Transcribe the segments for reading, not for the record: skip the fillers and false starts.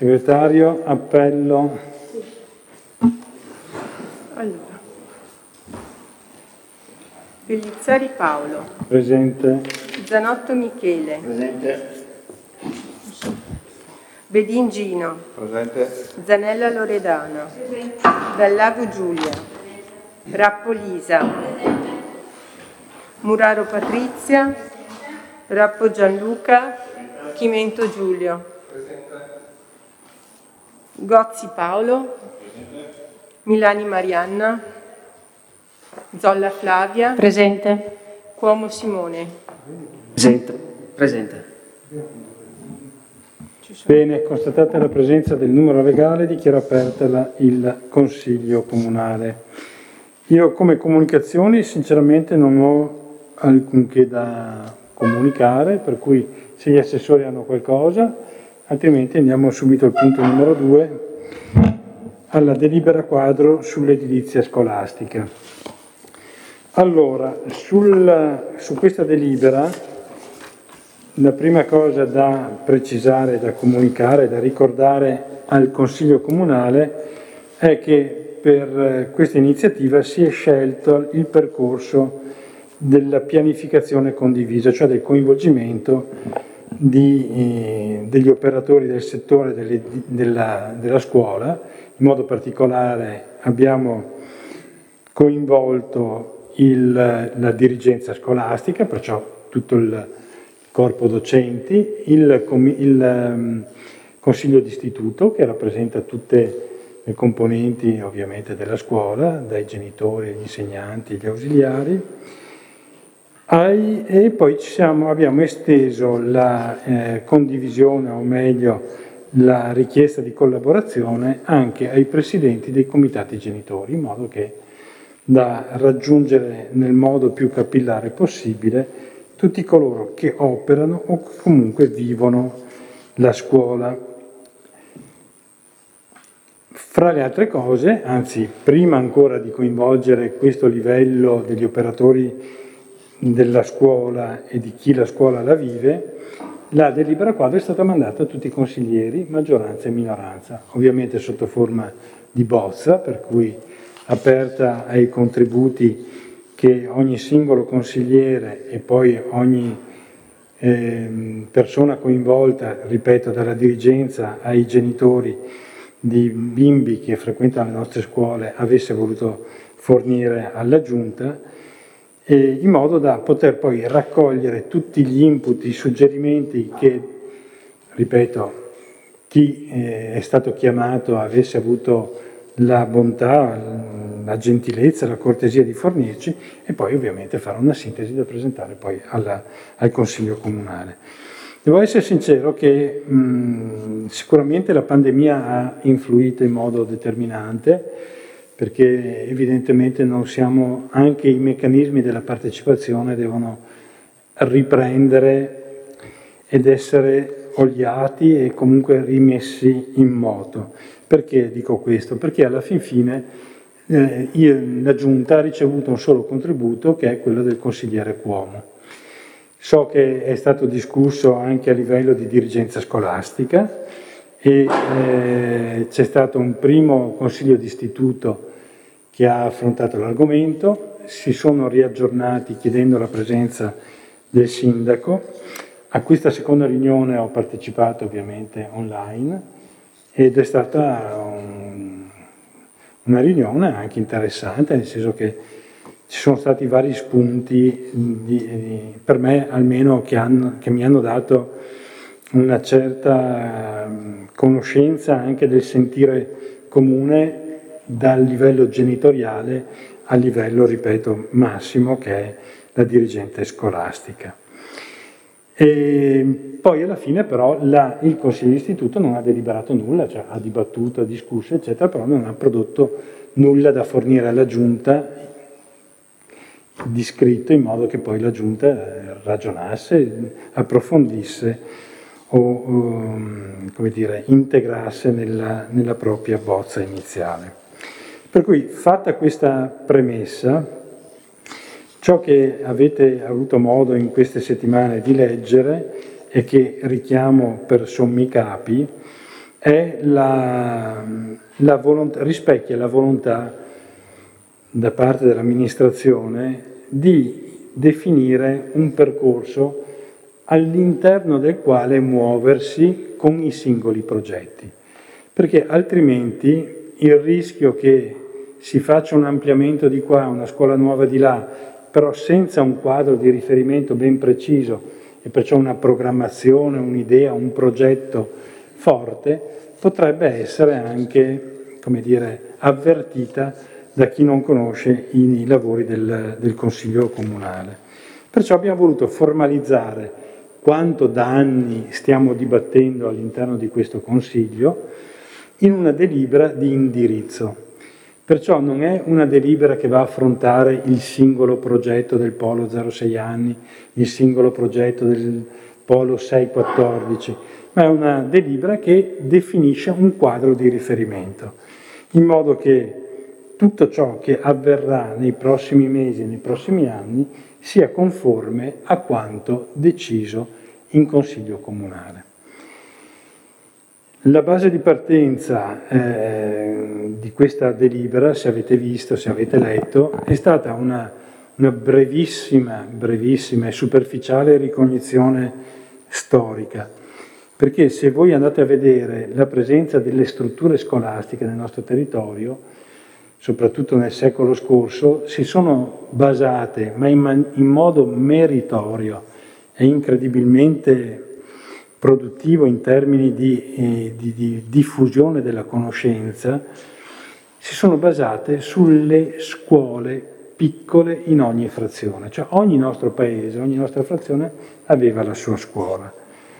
Segretario, appello. Allora. Pellizzari Paolo. Presente. Zanotto Michele. Presente. Bedin Gino. Presente. Zanella Loredana. Dallago Giulia. Rappo Lisa. Muraro Patrizia. Rappo Gianluca. Chimento Giulio. Gozzi Paolo. Milani Marianna. Zolla Flavia. Presente. Cuomo Simone. Presente. Presente. Bene, constatata la presenza del numero legale, dichiaro aperta il Consiglio Comunale. Io come comunicazioni sinceramente non ho alcunché da comunicare, per cui se gli assessori hanno qualcosa, altrimenti andiamo subito al punto numero 2, alla delibera quadro sull'edilizia scolastica. Allora, su questa delibera, la prima cosa da precisare, da comunicare, da ricordare al Consiglio Comunale è che per questa iniziativa si è scelto il percorso della pianificazione condivisa, cioè del coinvolgimento degli operatori del settore della scuola. In modo particolare abbiamo coinvolto la dirigenza scolastica, perciò tutto il corpo docenti, il consiglio d'istituto che rappresenta tutte le componenti ovviamente della scuola, dai genitori, agli insegnanti, agli ausiliari, e poi abbiamo esteso la condivisione, o meglio la richiesta di collaborazione anche ai presidenti dei comitati genitori, in modo che da raggiungere nel modo più capillare possibile tutti coloro che operano o che comunque vivono la scuola. Fra le altre cose, anzi prima ancora di coinvolgere questo livello degli operatori della scuola e di chi la scuola la vive, la delibera quadro è stata mandata a tutti i consiglieri, maggioranza e minoranza, ovviamente sotto forma di bozza, per cui aperta ai contributi che ogni singolo consigliere e poi ogni persona coinvolta, ripeto, dalla dirigenza ai genitori di bimbi che frequentano le nostre scuole, avesse voluto fornire alla Giunta, in modo da poter poi raccogliere tutti gli input, i suggerimenti che, ripeto, chi è stato chiamato avesse avuto la bontà, la gentilezza, la cortesia di fornirci, e poi ovviamente fare una sintesi da presentare poi al Consiglio Comunale. Devo essere sincero che sicuramente la pandemia ha influito in modo determinante, perché evidentemente anche i meccanismi della partecipazione devono riprendere ed essere oliati e comunque rimessi in moto. Perché dico questo? Perché alla fin fine la Giunta ha ricevuto un solo contributo, che è quello del consigliere Cuomo. So che è stato discusso anche a livello di dirigenza scolastica e c'è stato un primo consiglio d'istituto che ha affrontato l'argomento, si sono riaggiornati chiedendo la presenza del sindaco. A questa seconda riunione ho partecipato ovviamente online ed è stata una riunione anche interessante, nel senso che ci sono stati vari spunti, per me almeno, che mi hanno dato una certa conoscenza anche del sentire comune dal livello genitoriale al livello, ripeto, massimo, che è la dirigente scolastica. E poi alla fine però il Consiglio d'istituto non ha deliberato nulla, cioè ha dibattuto, ha discusso, eccetera, però non ha prodotto nulla da fornire alla Giunta di scritto, in modo che poi la Giunta ragionasse, approfondisse o come dire, integrasse nella propria bozza iniziale. Per cui, fatta questa premessa, ciò che avete avuto modo in queste settimane di leggere e che richiamo per sommi capi è rispecchia la volontà da parte dell'amministrazione di definire un percorso all'interno del quale muoversi con i singoli progetti, perché altrimenti il rischio che si faccia un ampliamento di qua, una scuola nuova di là, però senza un quadro di riferimento ben preciso e perciò una programmazione, un'idea, un progetto forte, potrebbe essere anche, come dire, avvertita da chi non conosce i lavori del Consiglio Comunale. Perciò abbiamo voluto formalizzare quanto da anni stiamo dibattendo all'interno di questo Consiglio in una delibera di indirizzo. Perciò non è una delibera che va a affrontare il singolo progetto del Polo 06 anni, il singolo progetto del Polo 6-14, ma è una delibera che definisce un quadro di riferimento, in modo che tutto ciò che avverrà nei prossimi mesi e nei prossimi anni sia conforme a quanto deciso in Consiglio Comunale. La base di partenza di questa delibera, se avete visto, se avete letto, è stata una brevissima e superficiale ricognizione storica, perché se voi andate a vedere la presenza delle strutture scolastiche nel nostro territorio, soprattutto nel secolo scorso, si sono basate, ma in modo meritorio e incredibilmente produttivo in termini di diffusione della conoscenza, si sono basate sulle scuole piccole in ogni frazione. Cioè ogni nostro paese, ogni nostra frazione aveva la sua scuola.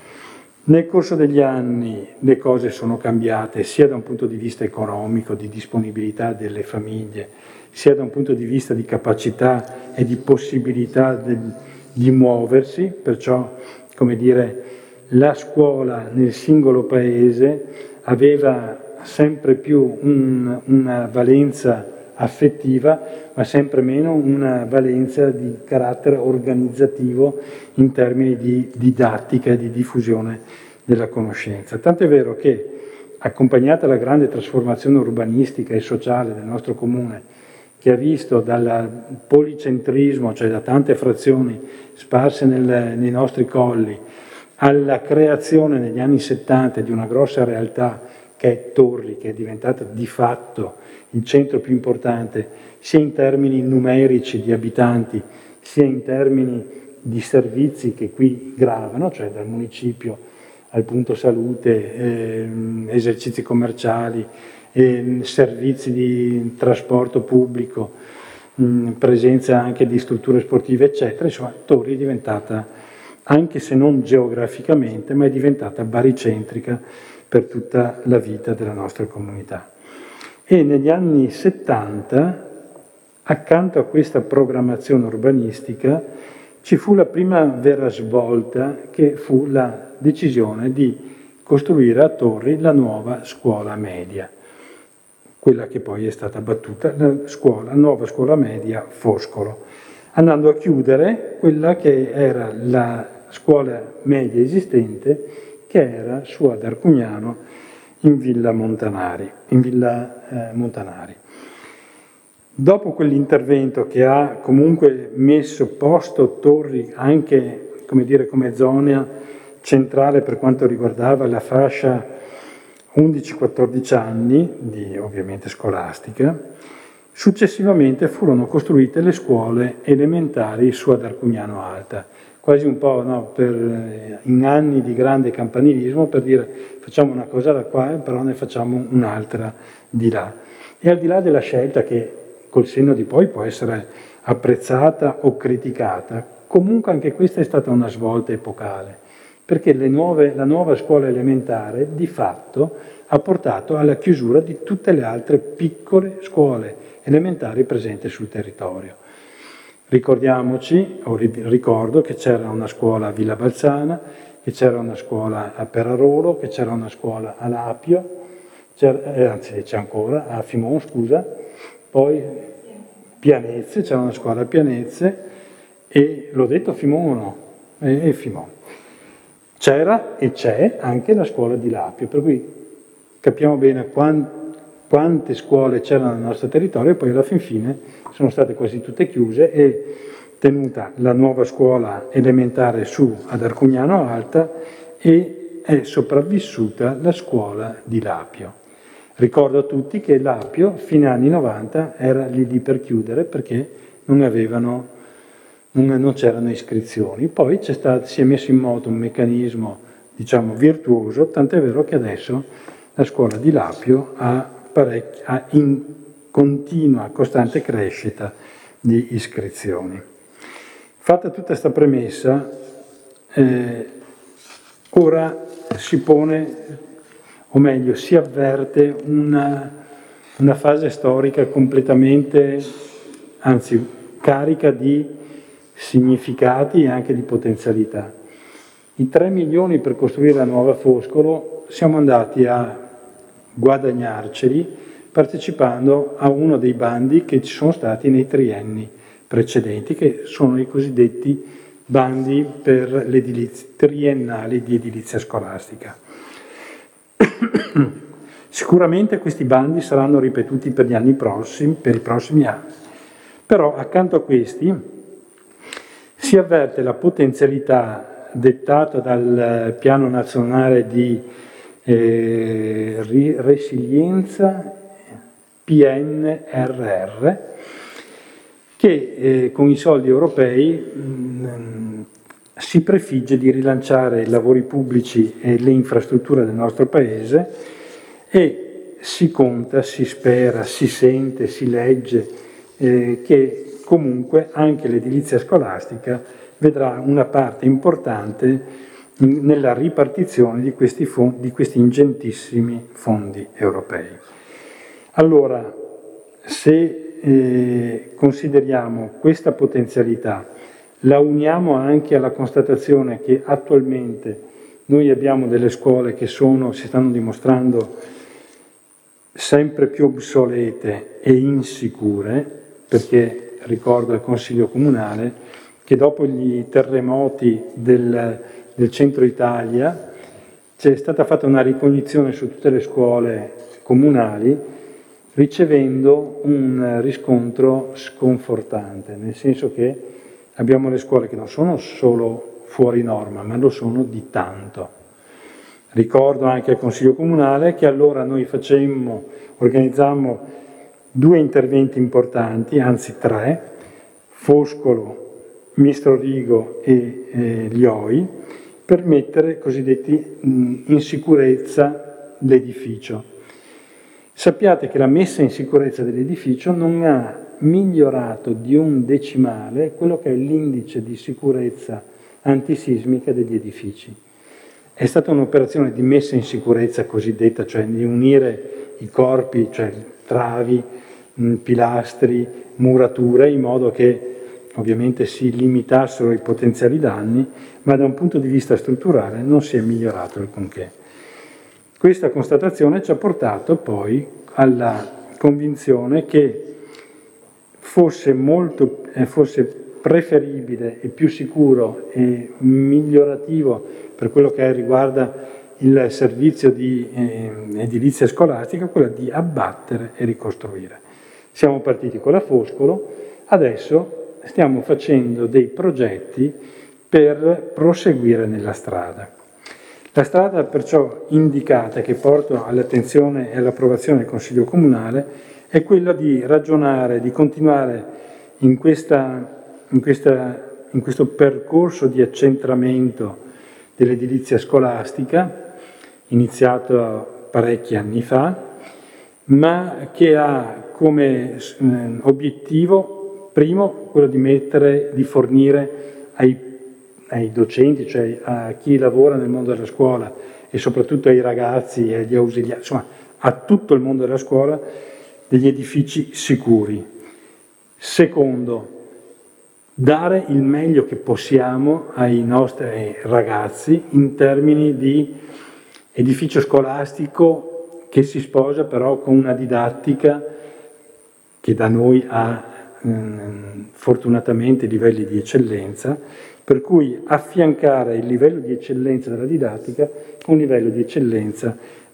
Nel corso degli anni le cose sono cambiate sia da un punto di vista economico, di disponibilità delle famiglie, sia da un punto di vista di capacità e di possibilità di muoversi, perciò, come dire, la scuola nel singolo paese aveva sempre più una valenza affettiva, ma sempre meno una valenza di carattere organizzativo in termini di didattica e di diffusione della conoscenza. Tanto è vero che, accompagnata alla grande trasformazione urbanistica e sociale del nostro comune, che ha visto dal policentrismo, cioè da tante frazioni sparse nei nostri colli, alla creazione negli anni 70 di una grossa realtà che è Torri, che è diventata di fatto il centro più importante, sia in termini numerici di abitanti, sia in termini di servizi che qui gravano, cioè dal municipio al punto salute, esercizi commerciali, servizi di trasporto pubblico, presenza anche di strutture sportive, eccetera. Insomma, Torri è diventata, anche se non geograficamente, ma è diventata baricentrica per tutta la vita della nostra comunità. E negli anni 70, accanto a questa programmazione urbanistica, ci fu la prima vera svolta, che fu la decisione di costruire a Torri la nuova scuola media, quella che poi è stata battuta, la nuova scuola media Foscolo, andando a chiudere quella che era la scuola media esistente, che era su ad Arcugnano in Villa Montanari. Dopo quell'intervento che ha comunque posto Torri anche, come dire, come zona centrale per quanto riguardava la fascia 11-14 anni, ovviamente scolastica, successivamente furono costruite le scuole elementari su ad Arcugnano Alta, quasi un po', no, in anni di grande campanilismo, per dire facciamo una cosa da qua, però ne facciamo un'altra di là. E al di là della scelta che col senno di poi può essere apprezzata o criticata, comunque anche questa è stata una svolta epocale, perché la nuova scuola elementare di fatto ha portato alla chiusura di tutte le altre piccole scuole elementari presenti sul territorio. Ricordo che c'era una scuola a Villa Balzana, che c'era una scuola a Perarolo, che c'era una scuola a Lapio, c'è ancora, a Fimon, scusa, poi Pianezze, c'era una scuola a Pianezze, e l'ho detto Fimon o no? E Fimon. C'era e c'è anche la scuola di Lapio, per cui capiamo bene quante scuole c'erano nel nostro territorio, e poi alla fin fine sono state quasi tutte chiuse e tenuta la nuova scuola elementare su ad Arcugnano Alta, e è sopravvissuta la scuola di Lapio. Ricordo a tutti che Lapio, fino agli anni 90, era lì per chiudere perché non c'erano iscrizioni. Poi si è messo in moto un meccanismo, diciamo, virtuoso, tant'è vero che adesso la scuola di Lapio ha in continua, costante crescita di iscrizioni. Fatta tutta questa premessa, ora si pone, o meglio, si avverte una fase storica completamente, anzi, carica di significati e anche di potenzialità. I 3 milioni per costruire la nuova Foscolo siamo andati a guadagnarceli partecipando a uno dei bandi che ci sono stati nei trienni precedenti, che sono i cosiddetti bandi per triennali di edilizia scolastica. Sicuramente questi bandi saranno ripetuti per i prossimi anni, però accanto a questi si avverte la potenzialità dettata dal Piano Nazionale di Resilienza, PNRR, che con i soldi europei si prefigge di rilanciare i lavori pubblici e le infrastrutture del nostro Paese, e si conta, si spera, si sente, si legge che comunque anche l'edilizia scolastica vedrà una parte importante nella ripartizione di questi ingentissimi fondi europei. Allora, se consideriamo questa potenzialità, la uniamo anche alla constatazione che attualmente noi abbiamo delle scuole che si stanno dimostrando sempre più obsolete e insicure, perché ricordo al Consiglio Comunale che dopo gli terremoti del centro Italia c'è stata fatta una ricognizione su tutte le scuole comunali, ricevendo un riscontro sconfortante, nel senso che abbiamo le scuole che non sono solo fuori norma, ma lo sono di tanto. Ricordo anche al Consiglio Comunale che allora noi organizzammo 2 interventi importanti, anzi 3, Foscolo, Mistrorigo e Lioi, per mettere cosiddetti in sicurezza l'edificio. Sappiate che la messa in sicurezza dell'edificio non ha migliorato di 1 decimale quello che è l'indice di sicurezza antisismica degli edifici. È stata un'operazione di messa in sicurezza cosiddetta, cioè di unire i corpi, cioè travi, pilastri, murature, in modo che ovviamente si limitassero i potenziali danni, ma da un punto di vista strutturale non si è migliorato alcunché. Questa constatazione ci ha portato poi alla convinzione che fosse preferibile e più sicuro e migliorativo per quello che riguarda il servizio di edilizia scolastica, quella di abbattere e ricostruire. Siamo partiti con la Foscolo, adesso stiamo facendo dei progetti per proseguire nella strada. La strada perciò indicata, che porto all'attenzione e all'approvazione del Consiglio Comunale, è quella di ragionare, di continuare in questo percorso di accentramento dell'edilizia scolastica, iniziato parecchi anni fa, ma che ha come obiettivo primo quello di fornire ai docenti, cioè a chi lavora nel mondo della scuola e soprattutto ai ragazzi e agli ausiliari, insomma a tutto il mondo della scuola, degli edifici sicuri. Secondo, dare il meglio che possiamo ai nostri ragazzi in termini di edificio scolastico che si sposa però con una didattica che da noi ha fortunatamente livelli di eccellenza, per cui affiancare il livello di eccellenza della didattica con un livello di eccellenza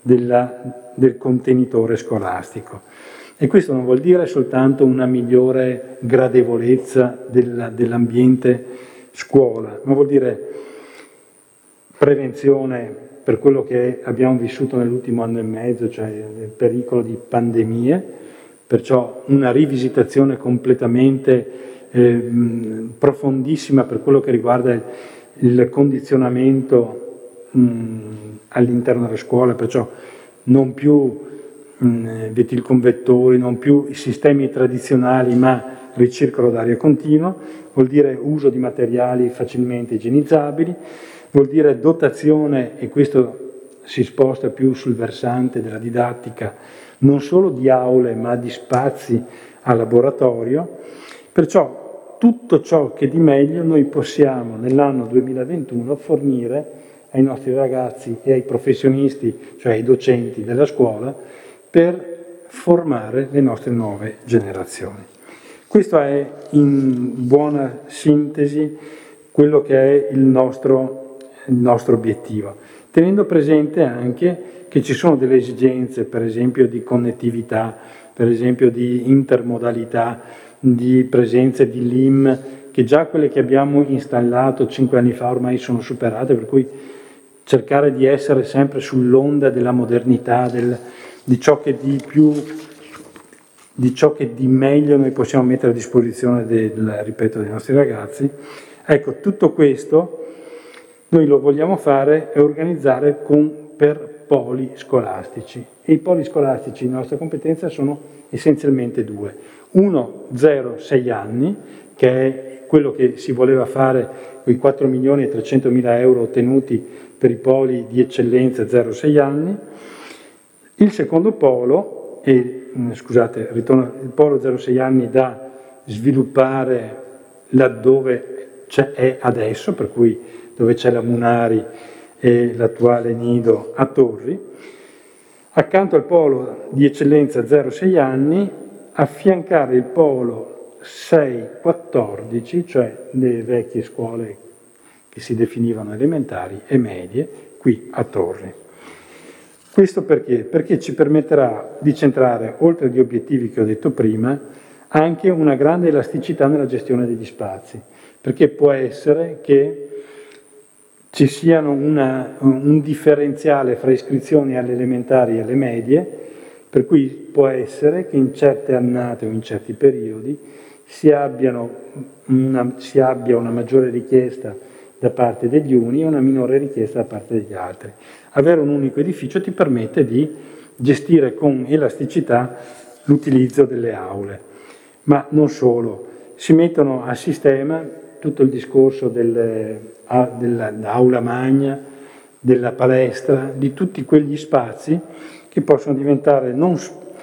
del contenitore scolastico. E questo non vuol dire soltanto una migliore gradevolezza dell'ambiente scuola, ma vuol dire prevenzione per quello che abbiamo vissuto nell'ultimo anno e mezzo, cioè il pericolo di pandemie, perciò una rivisitazione completamente profondissima per quello che riguarda il condizionamento all'interno della scuola, perciò non più vetilconvettori, non più i sistemi tradizionali, ma ricircolo d'aria continuo, vuol dire uso di materiali facilmente igienizzabili, vuol dire dotazione, e questo si sposta più sul versante della didattica, non solo di aule ma di spazi a laboratorio, perciò tutto ciò che di meglio noi possiamo nell'anno 2021 fornire ai nostri ragazzi e ai professionisti, cioè ai docenti della scuola, per formare le nostre nuove generazioni. Questo è in buona sintesi quello che è il nostro obiettivo, tenendo presente anche che ci sono delle esigenze, per esempio di connettività, per esempio di intermodalità, di presenza di LIM, che già quelle che abbiamo installato 5 anni fa ormai sono superate, per cui cercare di essere sempre sull'onda della modernità, di ciò che di meglio noi possiamo mettere a disposizione dei nostri ragazzi. Ecco, tutto questo noi lo vogliamo fare e organizzare per poli scolastici. E i poli scolastici di nostra competenza sono essenzialmente due. Uno, 0-6 anni, che è quello che si voleva fare con i 4.300.000 euro ottenuti per i poli di eccellenza 0-6 anni. Il secondo polo, il polo 0-6 anni da sviluppare laddove è adesso, per cui dove c'è la Munari e l'attuale nido a Torri. Accanto al polo di eccellenza 0-6 anni, affiancare il polo 6-14, cioè le vecchie scuole che si definivano elementari e medie, qui a Torri. Questo perché? Perché ci permetterà di centrare, oltre agli obiettivi che ho detto prima, anche una grande elasticità nella gestione degli spazi, perché può essere che ci siano un differenziale fra iscrizioni alle elementari e alle medie, per cui può essere che in certe annate o in certi periodi si abbia una maggiore richiesta da parte degli uni e una minore richiesta da parte degli altri. Avere un unico edificio ti permette di gestire con elasticità l'utilizzo delle aule, ma non solo. Si mettono a sistema tutto il discorso dell'aula magna, della palestra, di tutti quegli spazi che possono diventare non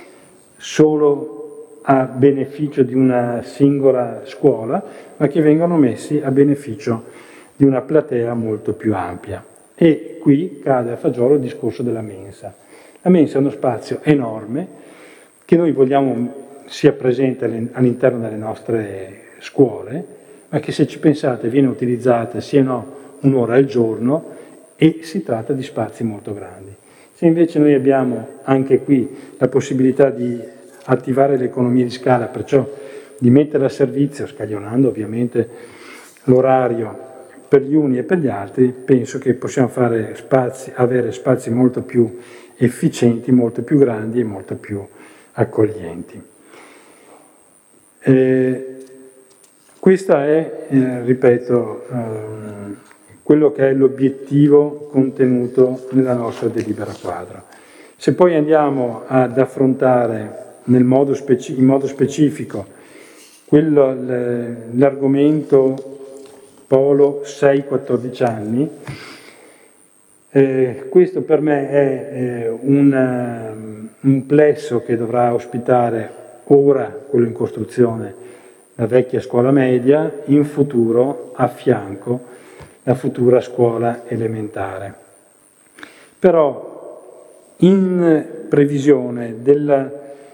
solo a beneficio di una singola scuola, ma che vengono messi a beneficio di una platea molto più ampia. E qui cade a fagiolo il discorso della mensa. La mensa è uno spazio enorme che noi vogliamo sia presente all'interno delle nostre scuole, ma che se ci pensate viene utilizzata sì e no un'ora al giorno e si tratta di spazi molto grandi. Se invece noi abbiamo anche qui la possibilità di attivare l'economia di scala, perciò di mettere a servizio, scaglionando ovviamente l'orario per gli uni e per gli altri, penso che possiamo avere spazi molto più efficienti, molto più grandi e molto più accoglienti. Questo è, ripeto, quello che è l'obiettivo contenuto nella nostra delibera quadro. Se poi andiamo ad affrontare in modo specifico l'argomento polo 6-14 anni, questo per me è un plesso che dovrà ospitare ora, quello in costruzione, la vecchia scuola media, in futuro a fianco la futura scuola elementare. Però in previsione della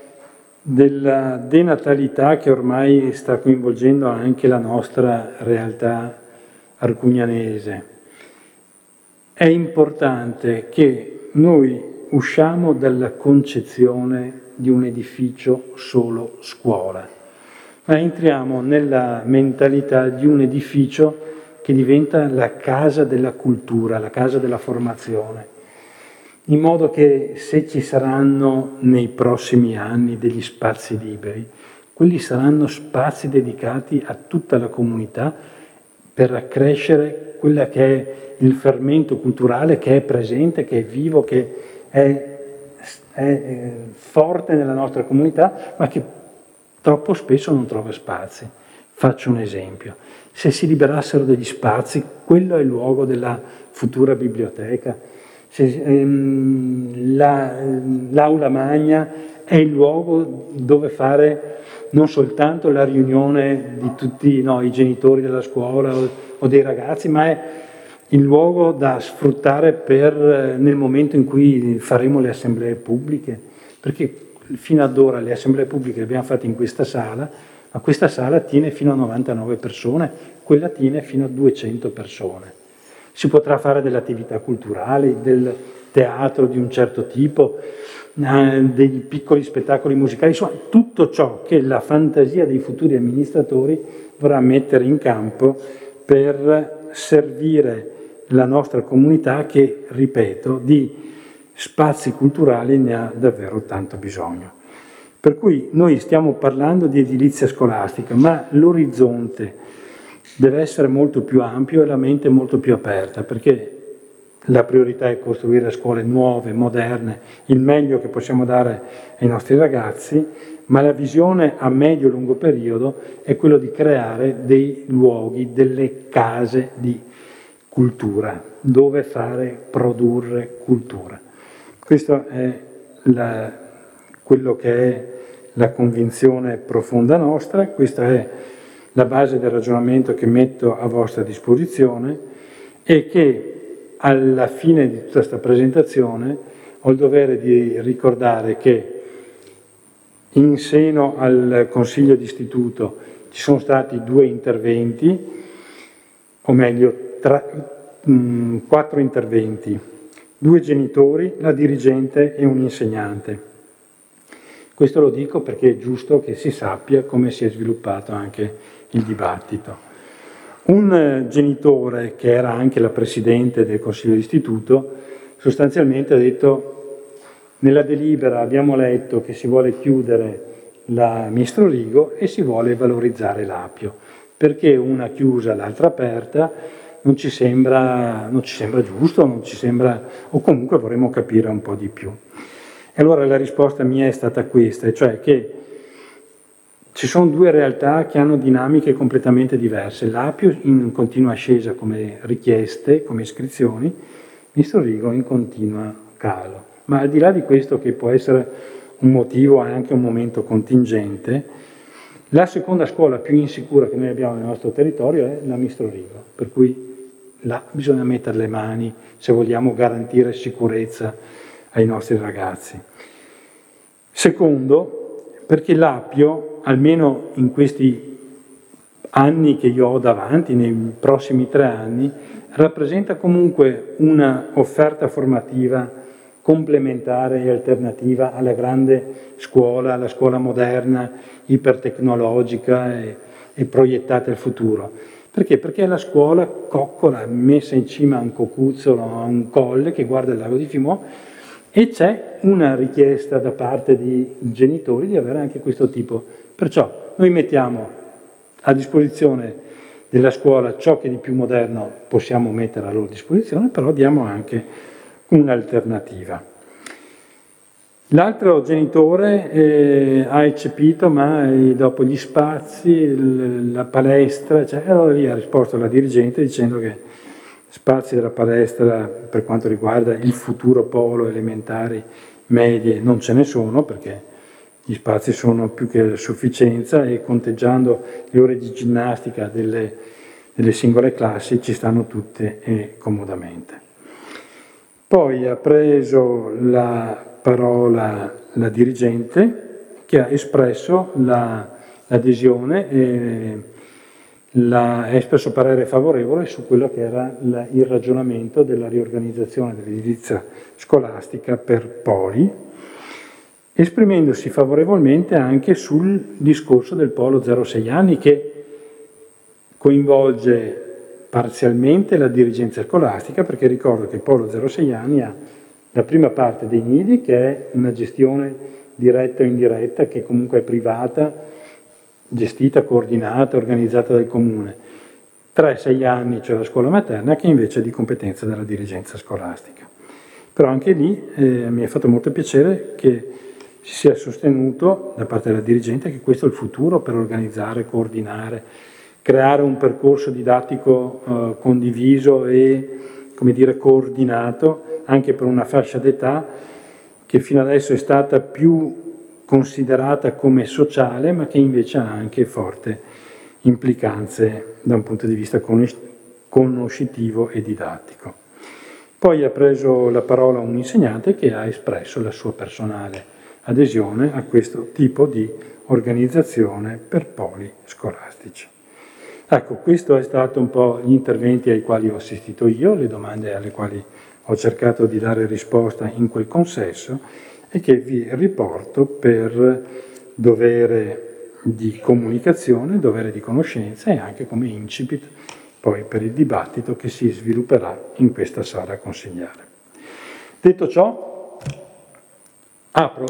denatalità che ormai sta coinvolgendo anche la nostra realtà arcugnanese, è importante che noi usciamo dalla concezione di un edificio solo scuola, ma entriamo nella mentalità di un edificio che diventa la casa della cultura, la casa della formazione, in modo che se ci saranno nei prossimi anni degli spazi liberi, quelli saranno spazi dedicati a tutta la comunità per accrescere quella che è il fermento culturale che è presente, che è vivo, che è forte nella nostra comunità, ma che troppo spesso non trova spazi. Faccio un esempio. Se si liberassero degli spazi, quello è il luogo della futura biblioteca. L'aula magna è il luogo dove fare non soltanto la riunione di tutti i genitori della scuola o dei ragazzi, ma è il luogo da sfruttare nel momento in cui faremo le assemblee pubbliche, perché fino ad ora le assemblee pubbliche le abbiamo fatte in questa sala, ma questa sala tiene fino a 99 persone, quella tiene fino a 200 persone. Si potrà fare delle attività culturali, del teatro di un certo tipo, dei piccoli spettacoli musicali, insomma tutto ciò che la fantasia dei futuri amministratori vorrà mettere in campo per servire la nostra comunità che, ripeto, di spazi culturali ne ha davvero tanto bisogno. Per cui noi stiamo parlando di edilizia scolastica, ma l'orizzonte deve essere molto più ampio e la mente molto più aperta, perché la priorità è costruire scuole nuove, moderne, il meglio che possiamo dare ai nostri ragazzi, ma la visione a medio e lungo periodo è quello di creare dei luoghi, delle case di cultura, dove produrre cultura. Questo è quello che è la convinzione profonda nostra, questa è la base del ragionamento che metto a vostra disposizione e che alla fine di tutta questa presentazione ho il dovere di ricordare che in seno al Consiglio d'Istituto ci sono stati 2 interventi, o meglio 4 interventi, 2 genitori, la dirigente e un insegnante. Questo lo dico perché è giusto che si sappia come si è sviluppato anche il dibattito. Un genitore, che era anche la presidente del Consiglio d'Istituto, sostanzialmente ha detto: nella delibera abbiamo letto che si vuole chiudere la Mistro Rigo e si vuole valorizzare l'Apio, perché una chiusa, l'altra aperta, non ci sembra giusto, o comunque vorremmo capire un po' di più. E allora la risposta mia è stata questa, cioè che ci sono 2 realtà che hanno dinamiche completamente diverse. L'Apio in continua ascesa come richieste, come iscrizioni, Mistro Rigo in continua calo. Ma al di là di questo, che può essere un motivo e anche un momento contingente, la seconda scuola più insicura che noi abbiamo nel nostro territorio è la Mistro Rigo, per cui là bisogna mettere le mani se vogliamo garantire sicurezza ai nostri ragazzi. Secondo, perché l'Apio, almeno in questi anni che io ho davanti, nei prossimi 3 anni, rappresenta comunque una offerta formativa complementare e alternativa alla grande scuola, alla scuola moderna, ipertecnologica e proiettata al futuro. Perché? Perché è la scuola coccola, messa in cima a un cocuzzolo, a un colle che guarda il lago di Fimò, e c'è una richiesta da parte di genitori di avere anche questo tipo. Perciò noi mettiamo a disposizione della scuola ciò che di più moderno possiamo mettere a loro disposizione, però diamo anche un'alternativa. L'altro genitore ha eccepito, ma dopo gli spazi, la palestra, allora lì ha risposto alla dirigente dicendo che spazi della palestra per quanto riguarda il futuro polo elementari, medie, non ce ne sono, perché gli spazi sono più che a sufficienza e conteggiando le ore di ginnastica delle singole classi ci stanno tutte e comodamente. Poi ha preso la parola la dirigente, che ha espresso l'adesione ha espresso parere favorevole su quello che era il ragionamento della riorganizzazione dell'edilizia scolastica per poli, esprimendosi favorevolmente anche sul discorso del polo 0-6 anni che coinvolge parzialmente la dirigenza scolastica, perché ricordo che il polo 0-6 anni ha la prima parte dei nidi, che è una gestione diretta o indiretta, che comunque è privata, gestita, coordinata, organizzata dal comune. 3-6 anni c'è la scuola materna, che invece è di competenza della dirigenza scolastica. Però anche lì mi è fatto molto piacere che si sia sostenuto da parte della dirigente che questo è il futuro per organizzare, coordinare, creare un percorso didattico condiviso e, come dire, coordinato anche per una fascia d'età che fino adesso è stata più considerata come sociale, ma che invece ha anche forti implicanze da un punto di vista conoscitivo e didattico. Poi ha preso la parola un insegnante che ha espresso la sua personale adesione a questo tipo di organizzazione per poli scolastici. Ecco, questo è stato un po' gli interventi ai quali ho assistito io, le domande alle quali ho cercato di dare risposta in quel consesso e che vi riporto per dovere di comunicazione, dovere di conoscenza e anche come incipit poi per il dibattito che si svilupperà in questa sala consigliare. Detto ciò, apro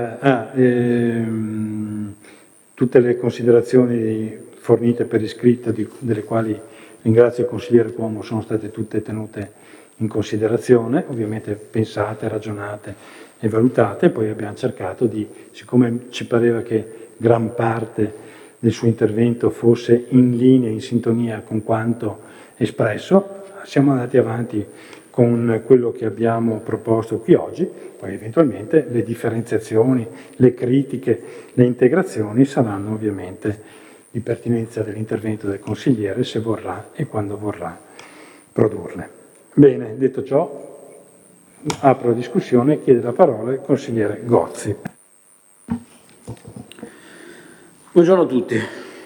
tutte le considerazioni fornite per iscritto, delle quali ringrazio il consigliere Cuomo, sono state tutte tenute in considerazione, ovviamente pensate, ragionate e valutate. Poi abbiamo cercato di, siccome ci pareva che gran parte del suo intervento fosse in linea, in sintonia con quanto espresso, siamo andati avanti con quello che abbiamo proposto qui oggi. Poi eventualmente le differenziazioni, le critiche, le integrazioni saranno ovviamente di pertinenza dell'intervento del consigliere, se vorrà e quando vorrà produrle. Bene, detto ciò, apro la discussione e chiede la parola il consigliere Gozzi. Buongiorno a tutti.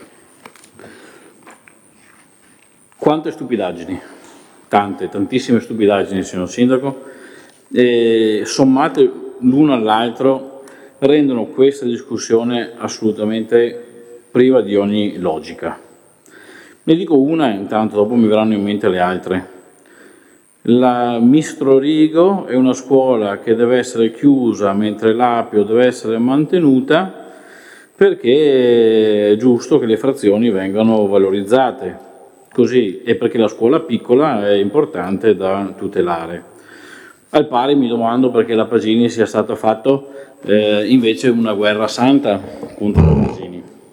Quante stupidaggini, tantissime stupidaggini, signor Sindaco, sommate l'uno all'altro rendono questa discussione assolutamente priva di ogni logica. Ne dico una, intanto dopo mi verranno in mente le altre. La Mistro Rigo è una scuola che deve essere chiusa mentre l'Apio deve essere mantenuta perché è giusto che le frazioni vengano valorizzate, così, e perché la scuola piccola è importante da tutelare. Al pari mi domando perché la Pasini sia stata fatta invece una guerra santa contro la Pasini.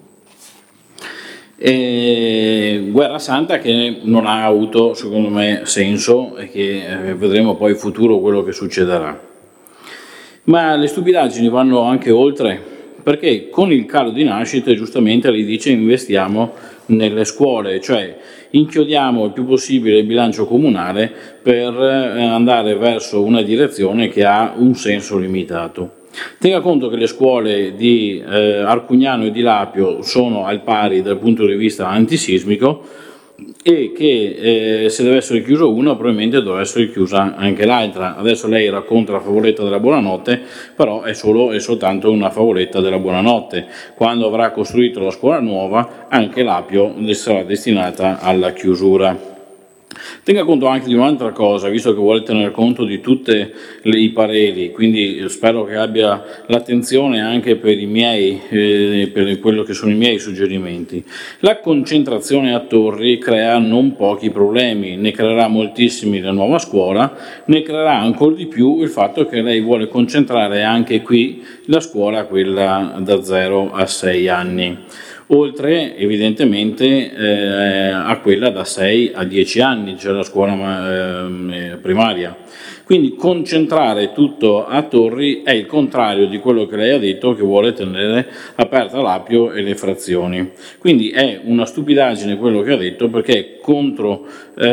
Guerra santa che non ha avuto, secondo me, senso e che vedremo poi in futuro quello che succederà. Ma le stupidaggini vanno anche oltre, perché con il calo di nascite giustamente lei dice investiamo nelle scuole, cioè inchiodiamo il più possibile il bilancio comunale per andare verso una direzione che ha un senso limitato. Tenga conto che le scuole di Arcugnano e di Lapio sono al pari dal punto di vista antisismico e che se deve essere chiusa una probabilmente deve essere chiusa anche l'altra. Adesso lei racconta la favoletta della buonanotte, però è solo e soltanto una favoletta della buonanotte. Quando avrà costruito la scuola nuova anche l'Apio sarà destinata alla chiusura. Tenga conto anche di un'altra cosa, visto che vuole tenere conto di tutti i pareri, quindi spero che abbia l'attenzione anche per i miei, per quello che sono i miei suggerimenti. La concentrazione a Torri crea non pochi problemi, ne creerà moltissimi la nuova scuola, ne creerà ancora di più il fatto che lei vuole concentrare anche qui la scuola, quella da 0 a 6 anni. Oltre evidentemente a quella da 6 a 10 anni, cioè la scuola primaria. Quindi concentrare tutto a Torri è il contrario di quello che lei ha detto, che vuole tenere aperta l'Appio e le frazioni. Quindi è una stupidaggine quello che ha detto, perché è contro,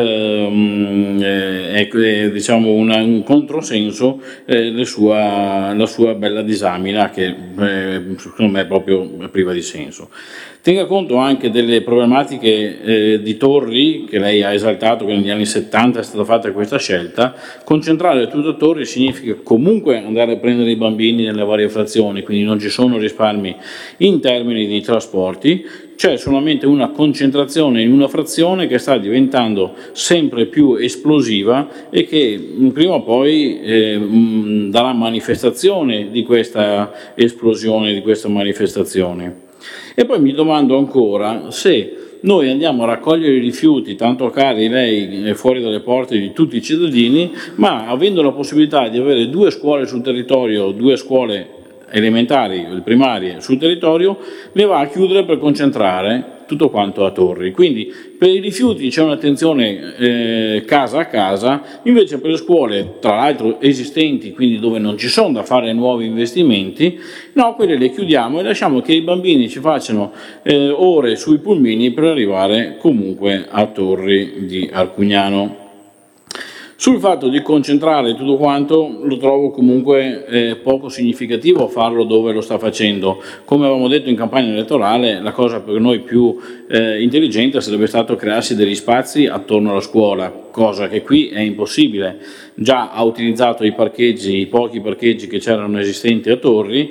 diciamo un controsenso la sua bella disamina, che secondo me è proprio priva di senso. Tenga conto anche delle problematiche di Torri, che lei ha esaltato, che negli anni 70 è stata fatta questa scelta. Concentrare tutto a Torri significa comunque andare a prendere i bambini nelle varie frazioni, quindi non ci sono risparmi in termini di trasporti, c'è solamente una concentrazione in una frazione che sta diventando sempre più esplosiva e che prima o poi darà manifestazione di questa esplosione, di questa manifestazione. E poi mi domando ancora se noi andiamo a raccogliere i rifiuti, tanto cari lei, fuori dalle porte di tutti i cittadini, ma avendo la possibilità di avere 2 scuole sul territorio, 2 scuole elementari, primarie sul territorio, le va a chiudere per concentrare tutto quanto a Torri. Quindi per i rifiuti c'è un'attenzione casa a casa, invece per le scuole, tra l'altro esistenti, quindi dove non ci sono da fare nuovi investimenti, no, quelle le chiudiamo e lasciamo che i bambini ci facciano ore sui pulmini per arrivare comunque a Torri di Arcugnano. Sul fatto di concentrare tutto quanto lo trovo comunque poco significativo farlo dove lo sta facendo. Come avevamo detto in campagna elettorale, la cosa per noi più intelligente sarebbe stato crearsi degli spazi attorno alla scuola, cosa che qui è impossibile. Già ha utilizzato i pochi parcheggi che c'erano esistenti a Torri,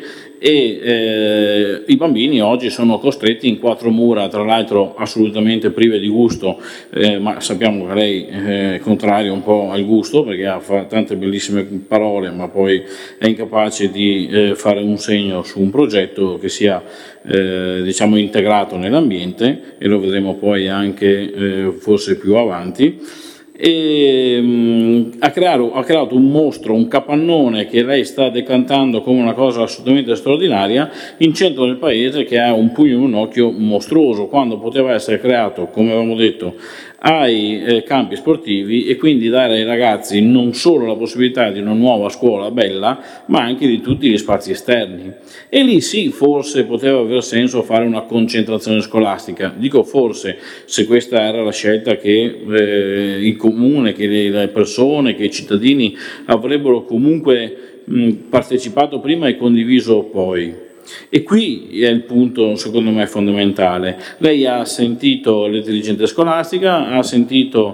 e i bambini oggi sono costretti in 4 mura, tra l'altro assolutamente prive di gusto, ma sappiamo che lei è contrario un po' al gusto, perché ha tante bellissime parole ma poi è incapace di fare un segno su un progetto che sia diciamo integrato nell'ambiente, e lo vedremo poi anche forse più avanti. E ha creato un mostro, un capannone che lei sta decantando come una cosa assolutamente straordinaria in centro del paese, che ha un pugno in un occhio mostruoso, quando poteva essere creato, come avevamo detto, ai campi sportivi, e quindi dare ai ragazzi non solo la possibilità di una nuova scuola bella, ma anche di tutti gli spazi esterni. E lì sì, forse poteva aver senso fare una concentrazione scolastica. Dico forse, se questa era la scelta che il comune, che le persone, che i cittadini avrebbero comunque partecipato prima e condiviso poi. E qui è il punto secondo me fondamentale. Lei ha sentito le dirigenti scolastica, ha sentito